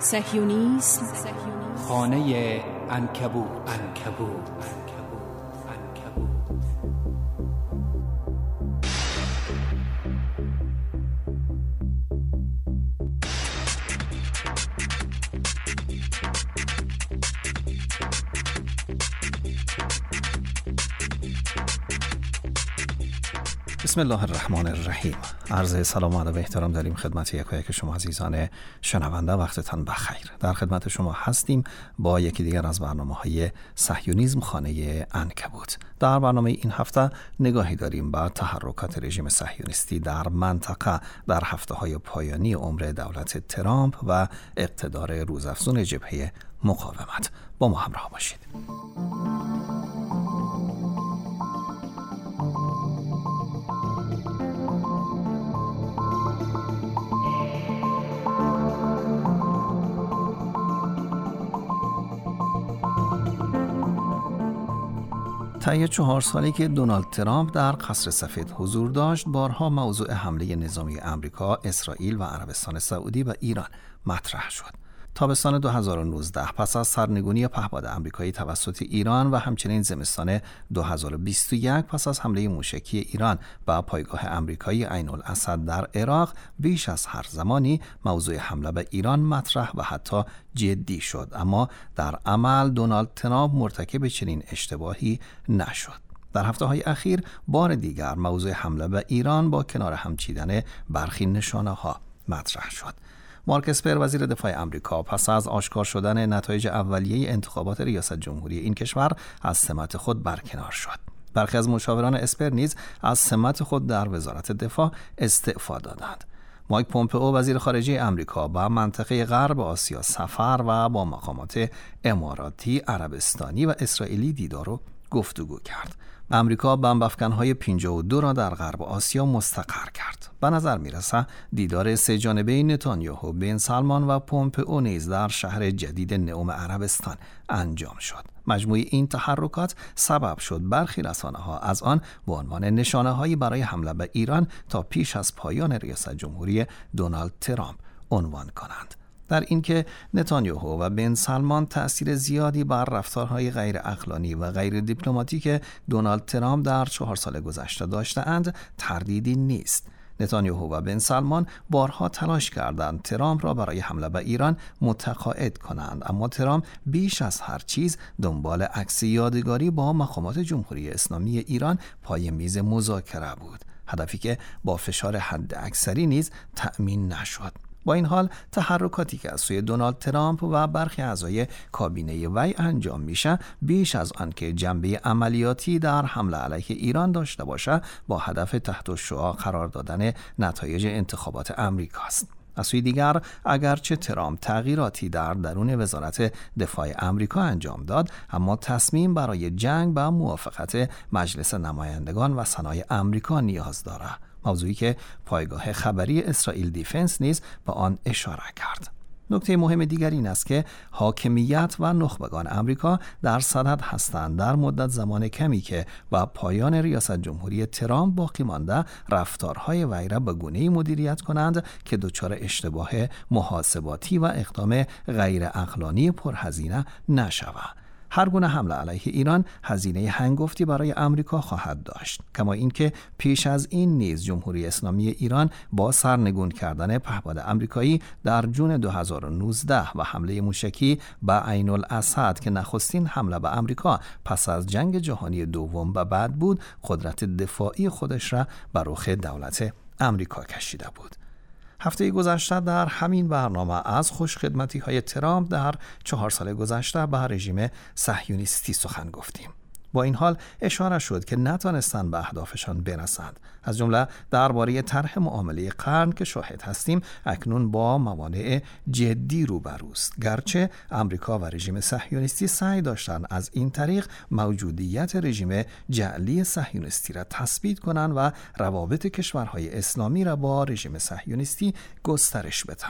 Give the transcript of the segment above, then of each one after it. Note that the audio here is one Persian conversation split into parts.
صهیونیسم خانه عنکبوت. بسم الله الرحمن الرحیم. عرض سلام و ادب احترام داریم خدمت یکایک شما عزیزان شنونده. وقتتان بخیر. در خدمت شما هستیم با یکی دیگر از برنامه‌های صهیونیسم خانه عنکبوت. در برنامه این هفته نگاهی داریم به تحرکات رژیم صهیونیستی در منطقه در هفته‌های پایانی عمر دولت ترامپ و اقتدار روزافزون جبهه مقاومت. با ما همراه باشید. طی 4 سالی که دونالد ترامپ در قصر سفید حضور داشت، بارها موضوع حمله نظامی آمریکا، اسرائیل و عربستان سعودی به ایران مطرح شد. تابستان 2019 پس از سرنگونی پهپاد آمریکایی توسط ایران و همچنین زمستان 2021 پس از حمله موشکی ایران به پایگاه آمریکایی عین الاسد در عراق، بیش از هر زمانی موضوع حمله به ایران مطرح و حتی جدی شد، اما در عمل دونالد ترامپ مرتکب چنین اشتباهی نشد. در هفته‌های اخیر بار دیگر موضوع حمله به ایران با کنار هم چیدن برخی نشانه‌ها مطرح شد. مارک اسپر وزیر دفاع آمریکا پس از آشکار شدن نتایج اولیه انتخابات ریاست جمهوری این کشور از سمت خود برکنار شد. برخی از مشاوران اسپر نیز از سمت خود در وزارت دفاع استعفا دادند. مایک پومپئو وزیر خارجه آمریکا به منطقه غرب آسیا سفر و با مقامات اماراتی، عربستانی و اسرائیلی دیدار و گفتگو کرد. آمریکا بمب‌افکن‌های 52 را در غرب آسیا مستقر کرد. به نظر می‌رسد دیدار سه جانبه نتانیاهو، بن سلمان و پومپئو نیز در شهر جدید نئوم عربستان انجام شد. مجموع این تحرکات سبب شد برخی رسانه‌ها از آن به عنوان نشانه‌هایی برای حمله به ایران تا پیش از پایان ریاست جمهوری دونالد ترامپ عنوان کنند. در اینکه نتانیاهو و بن سلمان تأثیر زیادی بر رفتارهای غیر عقلانی و غیر دیپلماتیک دونالد ترامپ در 4 سال گذشته داشته‌اند تردیدی نیست. نتانیاهو و بن سلمان بارها تلاش کردند ترامپ را برای حمله به ایران متقاعد کنند، اما ترامپ بیش از هر چیز دنبال عکس یادگاری با مقامات جمهوری اسلامی ایران پای میز مذاکره بود، هدفی که با فشار حداکثری نیز تأمین نشد. با این حال تحرکاتی که از سوی دونالد ترامپ و برخی اعضای کابینه وی انجام میشه بیش از آن که جنبه عملیاتی در حمله علیه ایران داشته باشه با هدف تحت الشعاع قرار دادن نتایج انتخابات آمریکاست. از سوی دیگر اگرچه ترامپ تغییراتی در درون وزارت دفاع آمریکا انجام داد، اما تصمیم برای جنگ با موافقت مجلس نمایندگان و سنای آمریکا نیاز داره، موضوعی که پایگاه خبری اسرائیل دیفنس نیز به آن اشاره کرد. نکته مهم دیگر این است که حاکمیت و نخبگان آمریکا در صدد هستند در مدت زمان کمی که با پایان ریاست جمهوری ترامپ باقی مانده رفتارهای وی را به گونه‌ای مدیریت کنند که دچار اشتباه محاسباتی و اقدام غیر عقلانی پرهزینه نشود. هر گونه حمله علیه ایران هزینه هنگفتی برای آمریکا خواهد داشت، کما اینکه پیش از این نیز جمهوری اسلامی ایران با سرنگون کردن پهپاد آمریکایی در جون 2019 و حمله موشکی به عین الاسد که نخستین حمله به آمریکا پس از جنگ جهانی دوم و بعد بود، قدرت دفاعی خودش را بر رخ دولت آمریکا کشیده بود. هفته گذشته در همین برنامه از خوشخدمتی‌های ترامپ در 4 سال گذشته به رژیم صهیونیستی سخن گفتیم. با این حال اشاره شد که نتانستند به اهدافشان برسند. از جمله درباره طرح معامله قرن که شاهد هستیم اکنون با موانع جدی روبروست، گرچه آمریکا و رژیم صهیونیستی سعی داشتند از این طریق موجودیت رژیم جعلی صهیونیستی را تثبیت کنند و روابط کشورهای اسلامی را با رژیم صهیونیستی گسترش بدهند.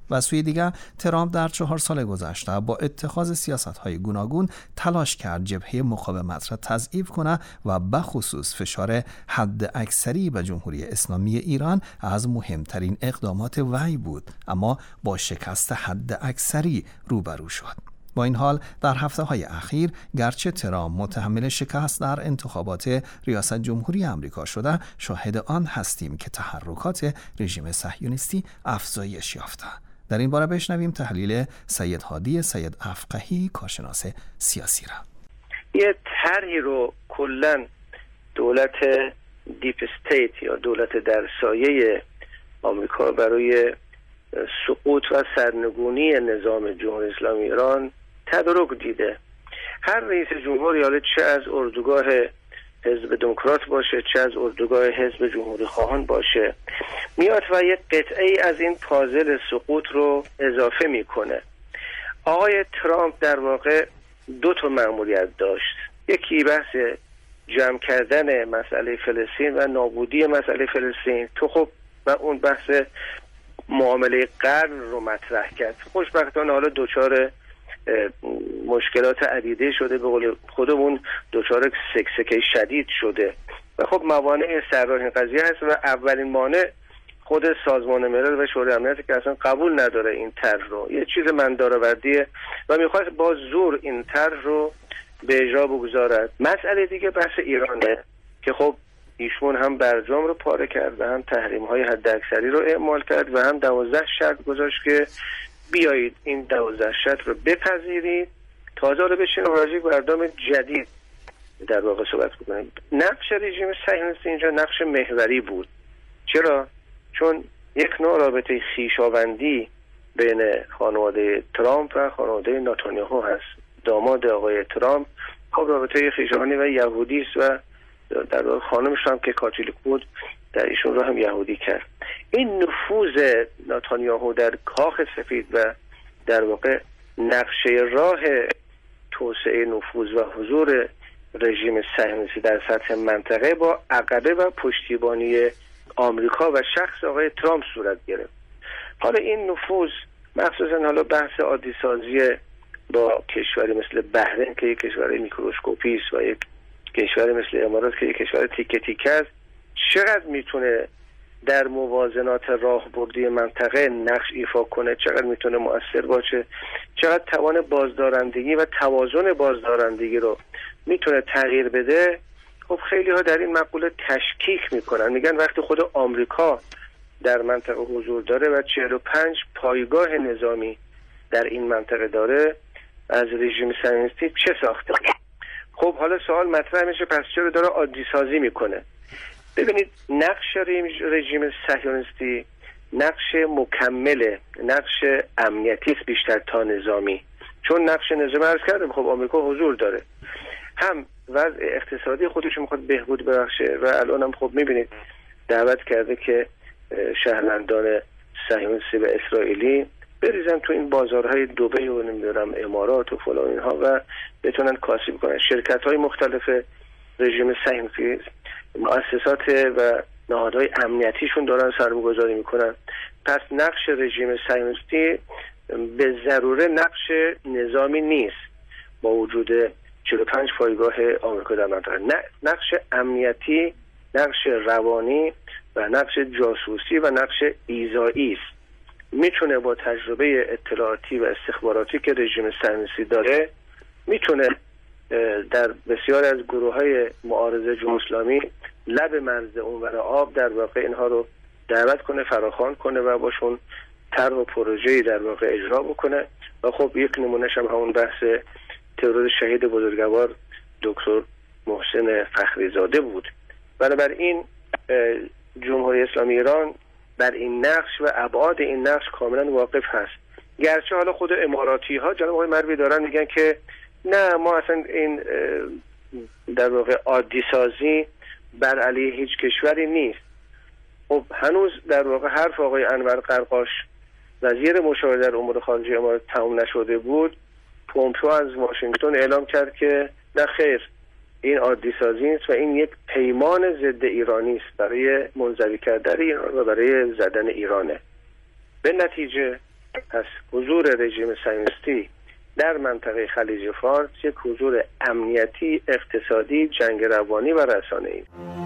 و سوی دیگر ترامپ در 4 سال گذشته با اتخاذ سیاست‌های گوناگون تلاش کرد جبهه مقاومت را تضعیف کنه و بخصوص فشار حد اکثری به جمهوری اسلامی ایران از مهمترین اقدامات وی بود، اما با شکست حد اکثری روبرو شد. با این حال در هفته‌های اخیر گرچه ترامپ متحمل شکست در انتخابات ریاست جمهوری آمریکا شده، شاهد آن هستیم که تحرکات رژیم صهیونیستی افزایش یافته. در این باره بشنویم تحلیل سید هادی سید افقهی، کارشناس سیاسی را. یه طرحی رو کلاً دولت دیپ استیت یا دولت در سایه آمریکا برای سقوط و سرنگونی نظام جمهوری اسلامی ایران تدارک دیده. هر رئیس جمهوری، حالا چه از اردوگاه حزب دموکرات باشه چه از اردوگاه حزب جمهوری خواهان باشه، میاد و یک قطعه از این پازل سقوط رو اضافه میکنه. آقای ترامپ در واقع 2 مأموریت داشت. یکی بحث جمع کردن مسئله فلسطین و نابودی مسئله فلسطین، تو خب و اون بحث معامله قرن رو مطرح کرد. خوشبختانه حالا دچار مشکلات عدیده شده، به قول خودمون دچار سکسکه شدید شده و خب موانع سرراه این قضیه هست و اولین مانع خود سازمان ملل و شورای امنیت که اصلا قبول نداره این طرح رو، یه چیز مندارآوردیه و میخواد با زور این طرح رو به اجرا بگذارد. مسئله دیگه بحث ایرانه که خب ایشون هم برجام رو پاره کرد و هم تحریم‌های حداکثری رو اعمال کرد و هم 12 شرط گذاشت که بیایید این 12 شرط رو بپذیرید، تازه رو بشینیم راجع به اقدام جدید در واقع صحبت کنیم. نقش رژیم صهیونیستی اینجا نقش محوری بود. چرا؟ چون یک نوع رابطه خویشاوندی بین خانواده ترامپ و خانواده نتانیاهو هست. داماد آقای ترامپ خب رابطه خویشاوندی و یهودی است و در واقع خانمش هم که کاتولیک بود در ایشون رو هم یهودی کرد. این نفوذ نتانیاهو در کاخ سفید و در واقع نقشه راه توسعه نفوذ و حضور رژیم صهیونیستی در سطح منطقه با عقبه و پشتیبانی آمریکا و شخص آقای ترامپ صورت گرفت. حالا این نفوذ مخصوصا حالا بحث عادی سازی با کشوری مثل بحرین که یک کشور میکروسکوپی است و یک کشور مثل امارات که یک کشور تیکه تیکه است، چقدر میتونه در موازنات راهبردی منطقه نقش ایفا کنه، چقدر میتونه مؤثر باشه، چقدر توان بازدارندگی و توازن بازدارندگی رو میتونه تغییر بده. خب خیلی ها در این مقوله تشکیک میکنن، میگن وقتی خود آمریکا در منطقه حضور داره و 45 پایگاه نظامی در این منطقه داره، از رژیم صهیونیستی چه ساخته؟ خب حالا سوال مطرح میشه پس چرا داره عادی سازی میکنه؟ ببینید نقش رژیم صهیونیستی نقش مکمله، نقش امنیتی است بیشتر تا نظامی. چون نقش نظامی عرض کردم خب آمریکا حضور داره، هم وضع اقتصادی خودش میخواد بهبود ببخشه و الان هم خب میبینید دعوت کرده که شهروندان صهیونیستی و اسرائیلی بریزن تو این بازارهای دبی و نمیدونم امارات و فلان اینها و بتونن کاسب کنن. شرکت‌های مختلف رژیم صهیونیستی مؤسسات و نهادهای امنیتیشون دارن سرمایه‌گذاری میکنن. پس نقش رژیم صهیونیستی به ضروره نقش نظامی نیست با وجود 45 پایگاه آمریکا در منطقه. نقش امنیتی، نقش روانی و نقش جاسوسی و نقش ایذایی است. میتونه با تجربه اطلاعاتی و استخباراتی که رژیم صهیونیستی داره میتونه در بسیار از گروه‌های معارضه جمهوری اسلامی لب مرز اونور آب در واقع اینها رو دعوت کنه، فراخوان کنه و باشون طرح و پروژه‌ای در واقع اجرا بکنه. و خب یک نمونهش هم همون بحث ترور شهید بزرگوار دکتر محسن فخریزاده بود. بنابراین جمهوری اسلامی ایران بر این نقش و ابعاد این نقش کاملا واقف هست. گرچه حالا خود اماراتی ها جناب آقای مروی دارن میگن که نه ما اصلا این در واقع عادی سازی بر علیه هیچ کشوری نیست. خب هنوز در واقع حرف آقای انور قرقاش وزیر مشاور در امور خارجه امارات تمام نشده بود. پومپئو از واشنگتن اعلام کرد که نه خیر این عادی سازی است و این یک پیمان ضد ایرانی است برای منزوی کردن ایران و برای زدن ایرانه. به نتیجه پس حضور رژیم صهیونیستی در منطقه خلیج فارس یک حضور امنیتی، اقتصادی، جنگ روانی و رسانه‌ای.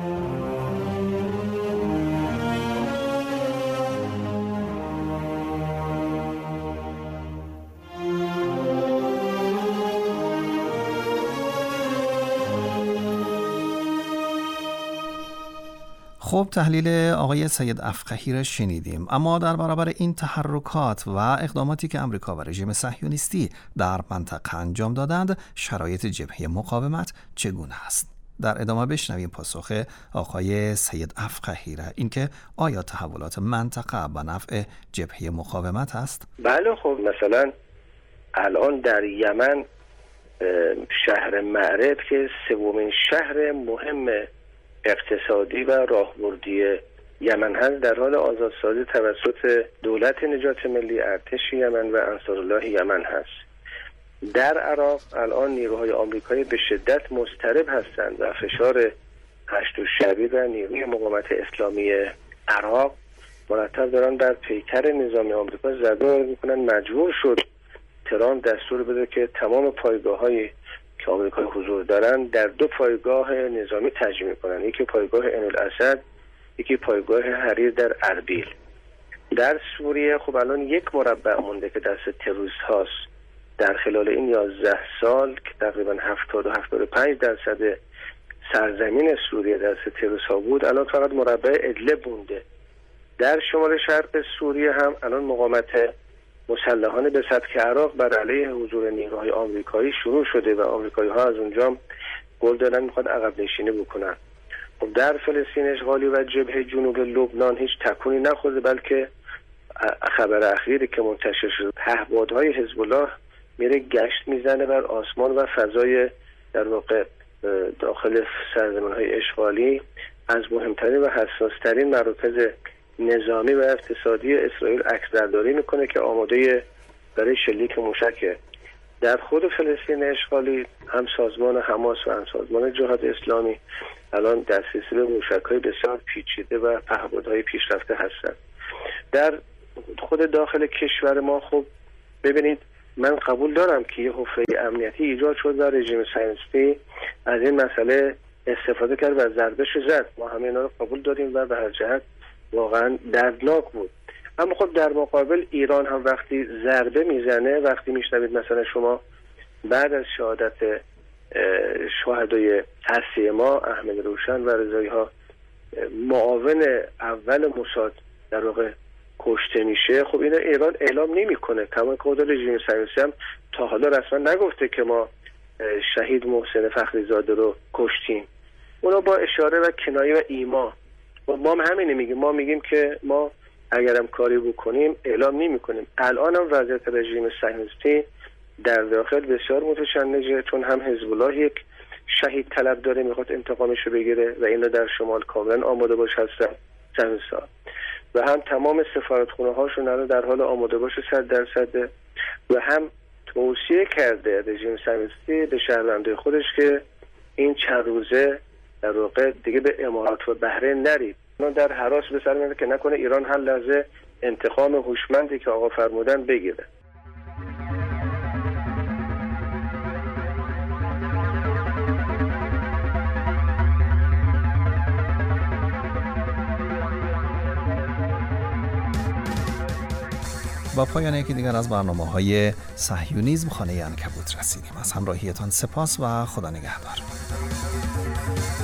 خب تحلیل آقای سید افقهی را شنیدیم، اما در برابر این تحرکات و اقداماتی که امریکا و رژیم صهیونیستی در منطقه انجام دادند، شرایط جبهه مقاومت چگونه است؟ در ادامه بشنویم پاسخ آقای سید افقهی را، اینکه آیا تحولات منطقه به نفع جبهه مقاومت است؟ بله، خب مثلا الان در یمن شهر معرب که سومین شهر مهم اقتصادی و راهبردی یمن هست، در حال آزادسازی توسط دولت نجات ملی، ارتش یمن و انصارالله یمن هست. در عراق الان نیروهای آمریکایی به شدت مضطرب هستند و فشار هشت الشعبی و نیروی مقاومت اسلامی عراق مرتب دارن بر پیکر نظامی آمریکا ضربه وارد میکنن. مجبور شد ترامپ دستور بده که تمام پایگاه‌های که آمریکایی حضور دارن در دو پایگاه نظامی تجمیع کنن، یکی پایگاه عین الاسد، یکی پایگاه حریر در اربیل. در سوریه خب الان یک مربع مونده که دست تروریست هاست. در خلال این 11 سال که تقریبا 70-75% سرزمین سوریه دست تروریست ها بود، الان فقط مربع ادلب مونده. در شمال شرق سوریه هم الان مقاومت مسلحانه به سطح عراق بر علیه حضور نیروهای آمریکایی شروع شده و آمریکایی ها از اونجا قول دادن میخواد عقب نشینی بکنن. خب در فلسطین اشغالی و جبهه جنوب لبنان هیچ تکونی نخورده، بلکه خبر اخیری که منتشر شده پهپادهای حزب الله میره گشت میزنه بر آسمان و فضای در واقع داخل سرزمین‌های اشغالی از مهمترین و حساس‌ترین مراکز نظامی و اقتصادی اسرائیل عکسبرداری میکنه که آماده برای شلیک موشکه. در خود فلسطین اشغالی هم سازمان حماس و هم سازمان جهاد اسلامی الان دسترسی به موشک‌های بسیار پیچیده و پهپادهای پیشرفته هستند. در خود داخل کشور ما خب ببینید، من قبول دارم که یه حفره امنیتی ایجاد شد و رژیم صهیونیستی از این مسئله استفاده کرد و ضربه‌اش زد. ما همه اینا رو قبول داریم و به هر جهت واقعا دردناک بود. اما خب در مقابل ایران هم وقتی ضربه میزنه، وقتی میشنوید مثلا شما بعد از شهادت شهدای هستی ما احمد روشن و رضایی ها معاون اول موساد در واقع کشته میشه، خب اینا ایران اعلام نمیکنه. کما که رژیم صهیونیستی هم تا حالا رسما نگفته که ما شهید محسن فخری زاده رو کشتیم. اونا با اشاره و کنایه و ایما. ما هم همینه میگیم، ما میگیم که ما اگرم کاری بکنیم اعلام نمیکنیم. الان هم وضعیت رژیم صهیونیستی در داخل بسیار متشنجه، چون هم حزب الله یک شهید طلب داره میخواد انتقامش رو بگیره و اینا در شمال کاملا آماده باش هستن صهیونیست‌ها، و هم تمام سفارتخونه هاشون در حال آماده باش 100%، و هم توصیه کرده رژیم صهیونیستی به شهروندان خودش که این چند روزه در واقع دیگه به امارات و بحرین نرید. اونا در هراس به سر میاد که نکنه ایران هر لحظه انتقام هوشمندی که آقا فرمودن بگیره. با پایان یکی دیگر از برنامه‌های صهیونیسم خانه عنکبوت رسیدیم. از همراهیتان سپاس و خدا نگهدار.